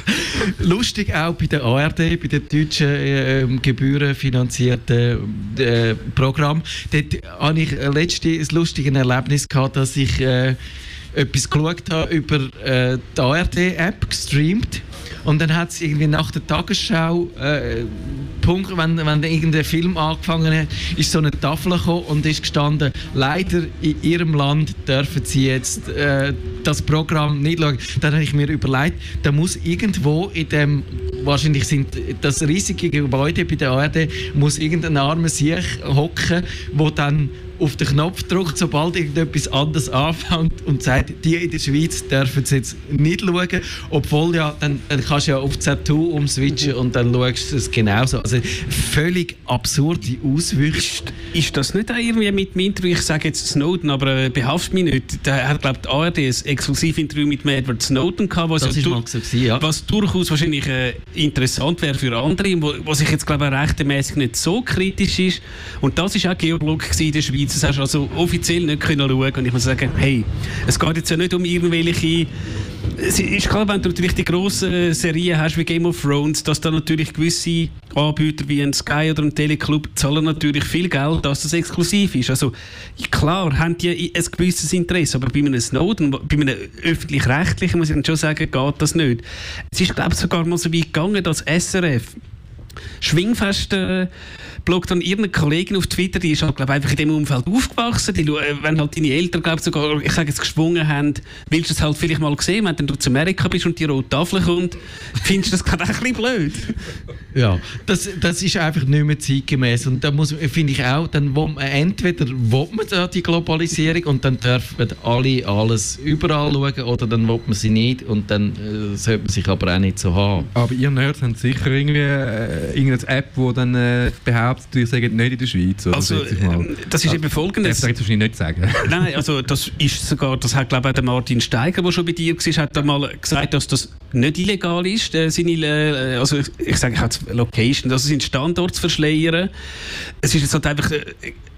Lustig auch bei der A R D, bei den deutschen äh, gebührenfinanzierten äh, Programm. Dort hatte ich letztens ein lustiges Erlebnis gehabt, dass ich äh, etwas geschaut habe über äh, die A R D-App gestreamt. Und dann hat es irgendwie nach der Tagesschau, äh, Punkt, wenn, wenn irgendein Film angefangen hat, ist so eine Tafel gekommen und ist gestanden, leider in ihrem Land dürfen sie jetzt äh, das Programm nicht schauen. Dann habe ich mir überlegt, da muss irgendwo in dem, wahrscheinlich sind das riesige Gebäude bei der A R D, muss irgendein armer Sieg hocken, wo dann auf den Knopf drückt, sobald irgendetwas anderes anfängt und sagt, die in der Schweiz dürfen es jetzt nicht schauen, obwohl ja, dann, dann kannst du ja auf Z zwei umswitchen und dann schaust du es genauso. Also völlig absurde Auswüchse. Ist, ist das nicht auch irgendwie mit dem Interview, ich sage jetzt Snowden, aber äh, behaftet mich nicht, da hat, glaube ich, die A R D ein Exklusivinterview mit Edward Snowden gehabt, was, das ja ist mal so gewesen, ja. was durchaus wahrscheinlich äh, interessant wäre für andere, wo, was ich jetzt glaube ich rechtmäßig nicht so kritisch ist. Und das war auch Geoblog in der Schweiz. Das hast du also offiziell nicht können schauen. Und ich muss sagen, hey, es geht jetzt ja nicht um irgendwelche... Es ist klar, wenn du natürlich die grossen Serien hast wie Game of Thrones, dass da natürlich gewisse Anbieter wie ein Sky oder ein Teleclub zahlen natürlich viel Geld, dass das exklusiv ist. Also klar haben die ein gewisses Interesse, aber bei einem Snowden, bei einem öffentlich-rechtlichen, muss ich dann schon sagen, geht das nicht. Es ist, glaube ich, sogar mal so weit gegangen, dass S R F Schwingfest äh, bloggt an ihre Kollegin auf Twitter, die ist halt, glaub, einfach in dem Umfeld aufgewachsen. Die, wenn halt deine Eltern, glaub, sogar, ich sage jetzt, geschwungen haben, willst du es halt vielleicht mal sehen, wenn du zu Amerika bist und die rote Tafel kommt, findest du das gerade ein bisschen blöd. Ja, das, das ist einfach nicht mehr zeitgemäß. Und da muss, finde ich auch, dann will man, entweder will man da die Globalisierung und dann dürfen alle alles überall schauen, oder dann will man sie nicht und dann äh, sollte man sich aber auch nicht so haben. Aber ihr Nerds habt sicher irgendwie äh, irgendeine App, die dann äh, behauptet, ihr sagt nicht in der Schweiz. Oder? Also, äh, das ist eben folgendes. Das darf ich wahrscheinlich nicht sagen. Nein, also das ist sogar, das hat glaube ich der Martin Steiger, der schon bei dir war, hat einmal gesagt, dass das nicht illegal ist, äh, seine, äh, also ich, ich sage jetzt Location, dass es in Standort zu verschleiern. Es ist jetzt halt einfach... Äh,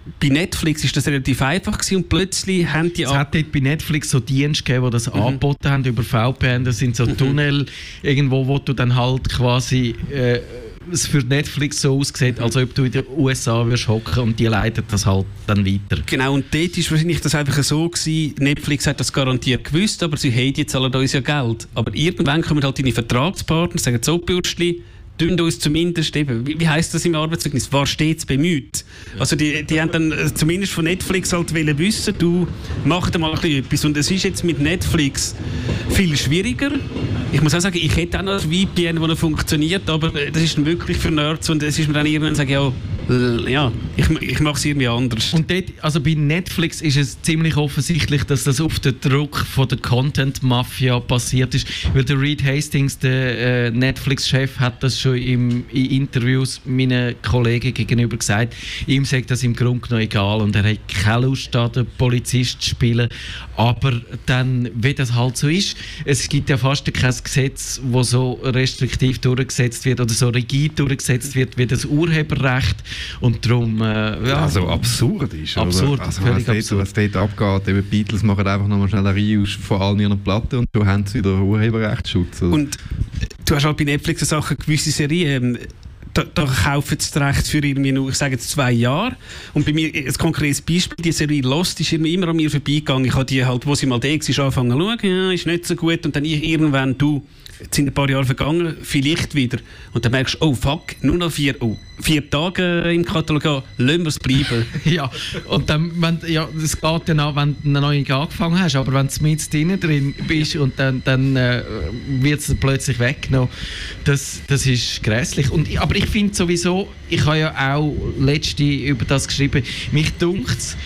bei Netflix ist das relativ einfach gewesen und plötzlich haben die... Es hat dort bei Netflix so Dienste gegeben, die das mhm. angeboten haben über V P N. Das sind so mhm. Tunnel irgendwo, wo du dann halt quasi... Äh, es für Netflix so aussieht, als ob du in den U S A wirst hocken und die leiten das halt dann weiter. Genau, und dort war wahrscheinlich das einfach so gewesen, Netflix hat das garantiert gewusst, aber sie haben jetzt alle uns ja Geld. Aber irgendwann kommen halt deine Vertragspartner, sagen so, Bürstli, tun uns zumindest eben, wie, wie heisst das im Arbeitszeugnis, war stets bemüht. Ja. Also die, die haben dann äh, zumindest von Netflix halt wollen wissen, du mach da mal ein bisschen etwas. Und es ist jetzt mit Netflix viel schwieriger. Ich muss auch sagen, ich hätte auch noch ein V P N, das funktioniert, aber das ist dann wirklich für Nerds und es ist mir dann irgendwann sagen, ja, ja, ich, ich mache es irgendwie anders. Und dort, also bei Netflix ist es ziemlich offensichtlich, dass das auf den Druck von der Content-Mafia passiert ist, weil der Reed Hastings, der äh, Netflix-Chef, hat das schon im, in Interviews meinen Kollegen gegenüber gesagt, ihm sagt das im Grunde genommen egal und er hat keine Lust, da den Polizist zu spielen, aber dann, wie das halt so ist, es gibt ja fast kein Gesetz, das so restriktiv durchgesetzt wird oder so rigid durchgesetzt wird wie das Urheberrecht. Und darum, äh, ja. Also absurd ist. Absurd, also, völlig was, absurd. Dort, was dort abgeht, eben die Beatles machen einfach nochmal schnell eine Reihe von allen ihren Platten und so haben sie wieder Urheberrechtsschutz. Oder? Und du hast halt bei Netflix eine Sache, gewisse Serien, da, da kaufen sie das Recht für irgendwie nur, ich sage jetzt zwei Jahre. Und bei mir, ein konkretes Beispiel, die Serie Lost ist immer, immer an mir vorbeigegangen. Ich habe die halt, wo sie mal da war, angefangen zu schauen, ja, ist nicht so gut. Und dann irgendwann, du, jetzt sind ein paar Jahre vergangen, vielleicht wieder. Und dann merkst du, oh fuck, nur noch vier, oh, vier Tage im Katalog, ja, lassen wir es bleiben. Ja, und dann, wenn, ja, das geht dann auch, wenn du noch nicht angefangen hast, aber wenn du mit drin drin bist und dann, dann äh, wird es plötzlich weggenommen, das, das ist grässlich. Und, aber ich finde sowieso, ich habe ja auch letzte über das geschrieben, mich dunkt es,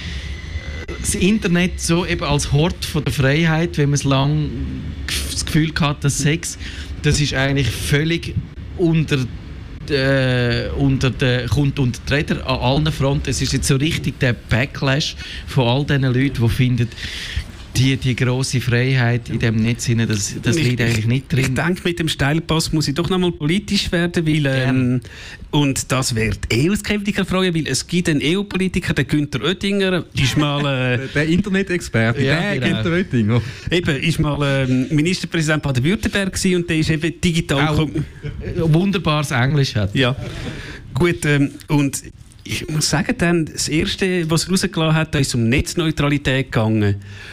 das Internet so eben als Hort von der Freiheit, wenn man es lang das Gefühl hat, dass Sex, das ist eigentlich völlig unter äh, unter der, kommt unter die Räder an allen Fronten. Es ist jetzt so richtig der Backlash von all diesen Leuten, die finden, die, die grosse Freiheit in diesem Netz, das, das ich, liegt eigentlich nicht drin. Ich denke, mit dem Steilpass muss ich doch noch mal politisch werden, weil, ähm, und das wird E U-Skeptiker fragen, weil es gibt einen E U-Politiker, den Günther Oettinger, ist mal... Äh, der Internet-Experte, ja, der genau. Günther Oettinger. Eben, ist mal äh, Ministerpräsident Baden-Württemberg gewesen und der ist eben digital... Auch wunderbares Englisch hat. Ja, gut, ähm, und ich muss sagen, dann, das Erste, was er rausgelassen hat, da ist um Netzneutralität gegangen.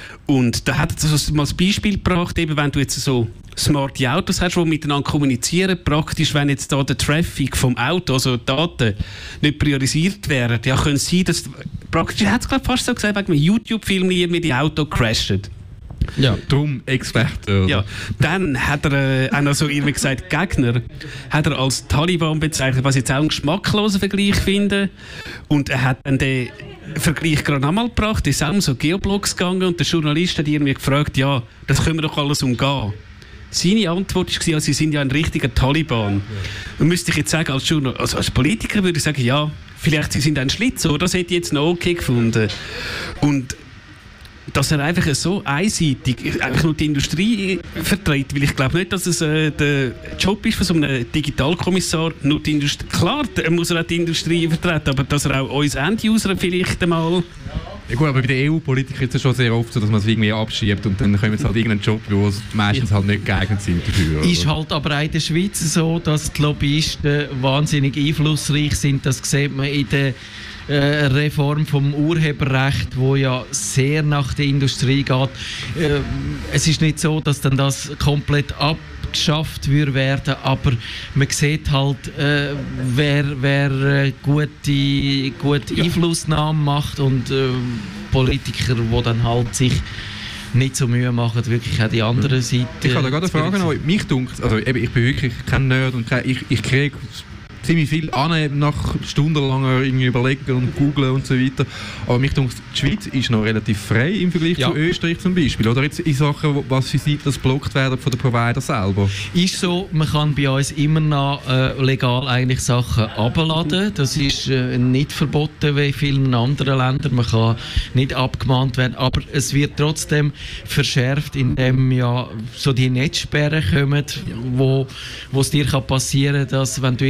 Und da hat er so mal das Beispiel gebracht, eben wenn du jetzt so smarte Autos hast, die miteinander kommunizieren, praktisch, wenn jetzt da der Traffic vom Auto, also Daten, nicht priorisiert werden, ja, könnte es sein, dass praktisch, er hat es glaube fast so gesagt, wegen einem YouTube-Film irgendwie die Auto crashen. Ja, drum Experte. Oder? Ja, dann hat er äh, auch noch so irgendwie gesagt, Gegner hat er als Taliban bezeichnet, was ich jetzt auch einen geschmacklosen Vergleich finde. Und er hat dann den Vergleich gerade einmal gebracht, ist auch um so Geoblogs gegangen und der Journalist hat irgendwie gefragt, ja, das können wir doch alles umgehen. Seine Antwort war, ja, sie sind ja ein richtiger Taliban. Und müsste ich jetzt sagen, als, Journal- also als Politiker würde ich sagen, ja, vielleicht sie sind ein Schlitzohr, das hätte ich jetzt noch okay gefunden. Und dass er einfach so einseitig einfach nur die Industrie vertritt, weil ich glaube nicht, dass es äh, der Job ist von so einem Digitalkommissar, nur die Industrie. Klar, er muss er auch die Industrie vertreten, aber dass er auch uns End-User vielleicht einmal... Ja gut, aber bei den E U-Politikern ist es schon sehr oft so, dass man es irgendwie abschiebt und dann kommen sie halt irgendeinen Job, wo sie meistens halt nicht geeignet sind dafür. Oder? Ist halt aber auch in der Schweiz so, dass die Lobbyisten wahnsinnig einflussreich sind. Das sieht man in der äh, Reform vom Urheberrecht, wo ja sehr nach der Industrie geht. Äh, es ist nicht so, dass dann das komplett abgeschafft wird werden, aber man sieht halt, äh, wer, wer äh, gute, gute Einflussnahme macht und äh, Politiker, die dann halt sich nicht so Mühe machen, wirklich auch die andere Seite. Ich habe da gerade eine Frage noch. Mich dunkt, also eben, ich bin wirklich kein Nerd und kein, ich, ich kriege ziemlich viel an nach stundenlanger irgendwie überlegen und googlen und so weiter. Aber mich denkt, die Schweiz ist noch relativ frei im Vergleich ja. zu Österreich zum Beispiel. Oder jetzt in Sachen, was für Seiten blockt werden von den Provider selber. Ist so, man kann bei uns immer noch äh, legal eigentlich Sachen abladen. Das ist äh, nicht verboten wie in vielen anderen Ländern. Man kann nicht abgemahnt werden. Aber es wird trotzdem verschärft, indem ja so die Netzsperren kommen, wo, wo es dir kann passieren kann, dass wenn du irgendein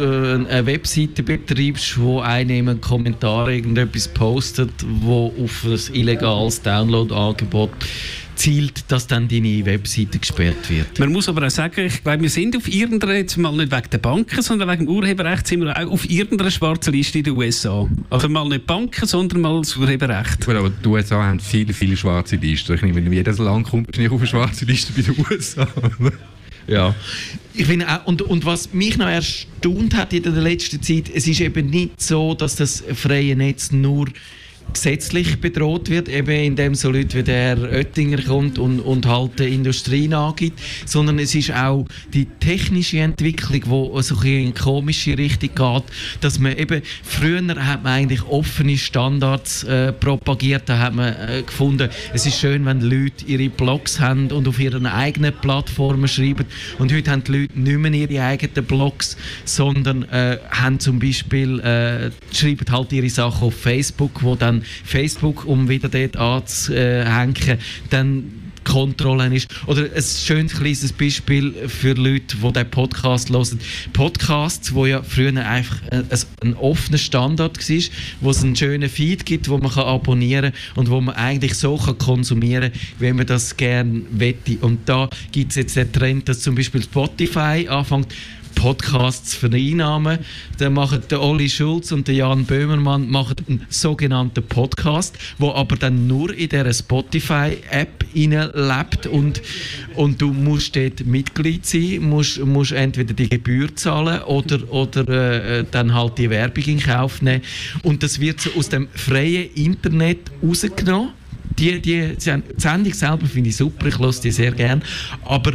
äh, eine Webseite betreibst, wo einer in einem Kommentar irgendetwas postet, wo auf ein illegales Download-Angebot zielt, dass dann deine Webseite gesperrt wird. Man muss aber auch sagen, ich glaube, wir sind auf irgendeiner, jetzt mal nicht wegen der Banken, sondern wegen dem Urheberrecht, sind wir auch auf irgendeiner schwarzen Liste in den U S A. Also mal nicht Banken, sondern mal das Urheberrecht. Gut, aber die U S A haben viele, viele schwarze Listen. Ich nehme, wenn jedes Land kommt, ist nicht auf eine schwarze Liste bei den U S A. Ja. Ich finde auch, und, und was mich noch erstaunt hat in der letzten Zeit, es ist eben nicht so, dass das freie Netz nur gesetzlich bedroht wird, eben indem so Leute wie der Herr Oettinger kommt und, und halt die Industrie nachgibt, sondern es ist auch die technische Entwicklung, die so in eine komische Richtung geht, dass man eben, früher hat man eigentlich offene Standards äh, propagiert, da hat man äh, gefunden, es ist schön, wenn die Leute ihre Blogs haben und auf ihren eigenen Plattformen schreiben, und heute haben die Leute nicht mehr ihre eigenen Blogs, sondern äh, haben zum Beispiel, äh, schreiben halt ihre Sachen auf Facebook, wo dann Facebook, um wieder dort anzuhängen, dann Kontrolle ist. Oder ein schönes kleines Beispiel für Leute, die diesen Podcast hören. Podcasts, wo ja früher einfach ein, ein offener Standard war, wo es einen schönen Feed gibt, wo man kann abonnieren kann und wo man eigentlich so kann konsumieren kann, wie man das gerne wette. Und da gibt es jetzt den Trend, dass zum Beispiel Spotify anfängt, Podcasts vereinnahmen. Dann machen der Olli Schulz und der Jan Böhmermann machen einen sogenannten Podcast, wo aber dann nur in dieser Spotify-App lebt und, und du musst dort Mitglied sein, musst, musst entweder die Gebühr zahlen oder, oder äh, dann halt die Werbung in Kauf nehmen. Und das wird so aus dem freien Internet rausgenommen. Die, die, die Sendung selber finde ich super, ich höre die sehr gerne, aber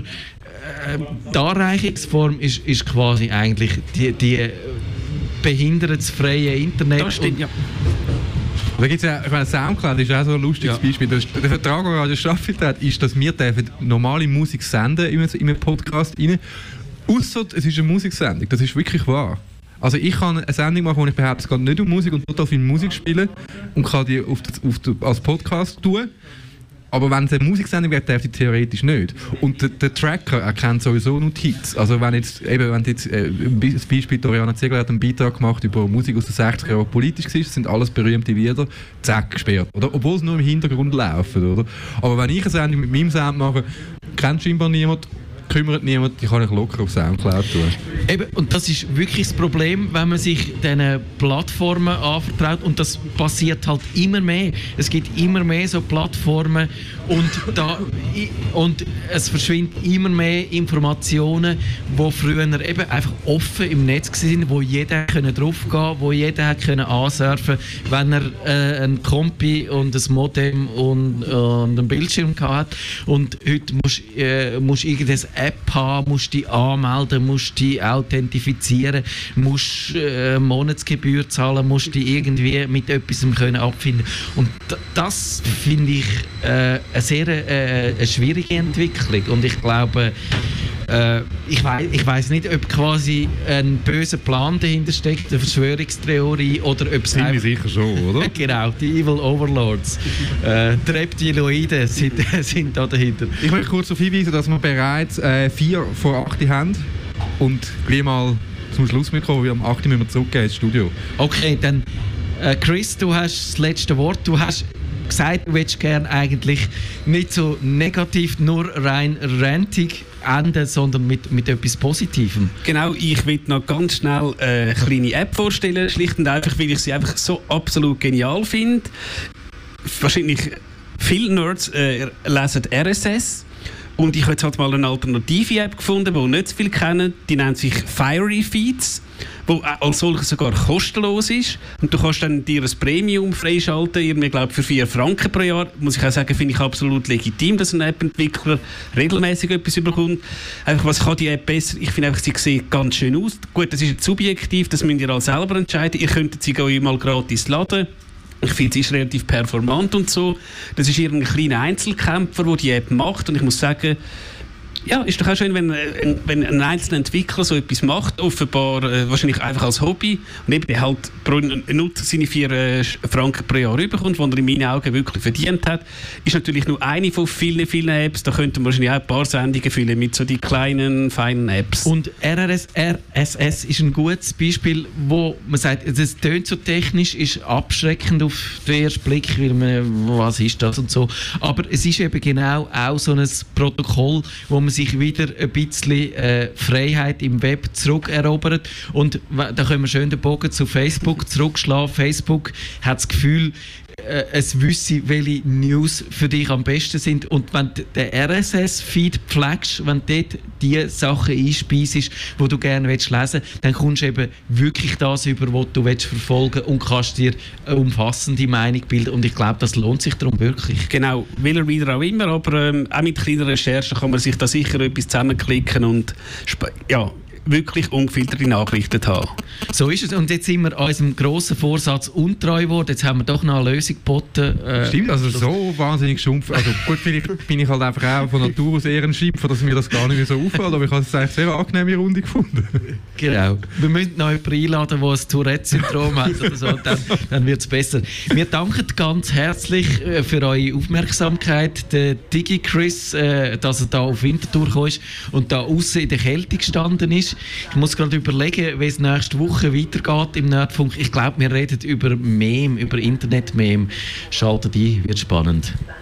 die Anreichungsform ist, ist quasi eigentlich die, die behindert das freie Internet. Das stimmt, ja. Da gibt's ja, ich meine, Soundcloud ist auch so ein lustiges ja. Beispiel. Der, der Vertrag, den Radio Staffel hat, ist, dass wir normale Musik senden in einem Podcast rein. Ausser es ist eine Musiksendung, das ist wirklich wahr. Also ich kann eine Sendung machen, wo ich behaupte, es geht nicht um Musik und total viel Musik spielen und kann die auf das, auf das, als Podcast tun. Aber wenn es eine Musiksendung wird, darf die theoretisch nicht. Und der, der Tracker erkennt sowieso nur die Hits. Also wenn jetzt, eben, wenn jetzt äh, das Beispiel, Doriana Ziegler hat einen Beitrag gemacht über Musik aus den sechziger Jahren, politisch war, das sind alles berühmte Lieder, zack, gesperrt. Oder? Obwohl es nur im Hintergrund laufen. Oder? Aber wenn ich eine Sendung mit meinem Sound mache, kennt scheinbar niemand, kümmert niemand, die kann ich locker auf Soundcloud tun. Eben, und das ist wirklich das Problem, wenn man sich diesen Plattformen anvertraut, und das passiert halt immer mehr. Es gibt immer mehr so Plattformen und, da, und es verschwinden immer mehr Informationen, die früher eben einfach offen im Netz waren, wo jeder drauf gehen, wo jeder können ansurfen, wenn er äh, ein Kompi und ein Modem und, und einen Bildschirm hatte. Und heute musst du äh, musst irgendeine App haben, musst dich anmelden, musst dich authentifizieren, musst äh, Monatsgebühr zahlen, musst dich irgendwie mit etwas können abfinden. Und d- das finde ich äh, eine sehr äh, eine schwierige Entwicklung. Und ich glaube, äh, ich weiß ich weiss nicht, ob quasi ein böser Plan dahinter steckt, eine Verschwörungstheorie, oder ob es Ziemlich sicher schon, oder? Genau, die Evil Overlords. Äh, die Reptiloiden sind, sind da dahinter. Ich möchte kurz darauf hinweisen, dass wir bereits äh, vier vor acht haben und gleich mal zum Schluss mitkommen, weil am acht müssen wir zurückgehen ins Studio. Okay, dann äh, Chris, du hast das letzte Wort. Du hast gesagt, du würdest gerne eigentlich nicht so negativ, nur rein rantig enden, sondern mit, mit etwas Positivem. Genau, ich will noch ganz schnell eine kleine App vorstellen, schlicht und einfach, weil ich sie einfach so absolut genial finde. Wahrscheinlich viele Nerds äh, lesen R S S. Und ich habe jetzt halt mal eine alternative App gefunden, die nicht so viele kennen. Die nennt sich Fiery Feeds, die als solche sogar kostenlos ist. Und du kannst dann dir ein Premium freischalten, irgendwie, glaube für vier Franken pro Jahr. Muss ich auch sagen, finde ich absolut legitim, dass ein App-Entwickler regelmäßig etwas überkommt. Einfach, was kann die App besser? Ich finde einfach, sie sieht ganz schön aus. Gut, das ist jetzt subjektiv, das müsst ihr alle selber entscheiden. Ihr könntet sie euch mal gratis laden. Ich finde, sie ist relativ performant und so. Das ist irgendein kleiner Einzelkämpfer, der die App macht. Und ich muss sagen, Ja, ist doch auch schön, wenn, wenn ein einzelner Entwickler so etwas macht, offenbar äh, wahrscheinlich einfach als Hobby, und eben der halt pro Nutzer seine vier äh, Franken pro Jahr rüberkommt, die er in meinen Augen wirklich verdient hat, ist natürlich nur eine von vielen, vielen Apps. Da könnte man wahrscheinlich auch ein paar Sendungen füllen mit so die kleinen, feinen Apps. Und R R S, R S S ist ein gutes Beispiel, wo man sagt, es tönt so technisch, ist abschreckend auf den ersten Blick, weil man, was ist das und so. Aber es ist eben genau auch so ein Protokoll, wo man sich wieder ein bisschen äh, Freiheit im Web zurückerobert. Und da können wir schön den Bogen zu Facebook zurückschlagen. Facebook hat das Gefühl, äh, es wüsste, welche News für dich am besten sind. Und wenn du den R S S-Feed pflegst, wenn du dort die Sachen einspeisst, die du gerne lesen willst, dann kommst du eben wirklich das über, was du willst verfolgen und kannst dir eine umfassende Meinung bilden. Und ich glaube, das lohnt sich darum wirklich. Genau, will er wieder auch immer, aber ähm, auch mit kleinen Recherchen kann man sich da sicher etwas zusammenklicken und ja, wirklich ungefilterte Nachrichten haben. So ist es. Und jetzt sind wir unserem grossen Vorsatz untreu geworden. Jetzt haben wir doch noch eine Lösung geboten. Äh, Stimmt, also so wahnsinnig stumpf. Also gut, vielleicht bin ich halt einfach auch von Natur aus eher ein Schipfer, dass mir das gar nicht mehr so auffällt, aber ich habe es eigentlich sehr angenehme Runde gefunden. Genau. Wir müssen noch jemanden einladen, der ein Tourette-Syndrom hat oder so, dann, dann wird es besser. Wir danken ganz herzlich für eure Aufmerksamkeit. Der Digi-Chris, äh, dass er da auf Winterthur gekommen ist und da außen in der Kälte gestanden ist. Ich muss gerade überlegen, wie es nächste Woche weitergeht im Nerdfunk. Ich glaube, wir reden über Meme, über Internet-Meme. Schaltet ein, wird spannend.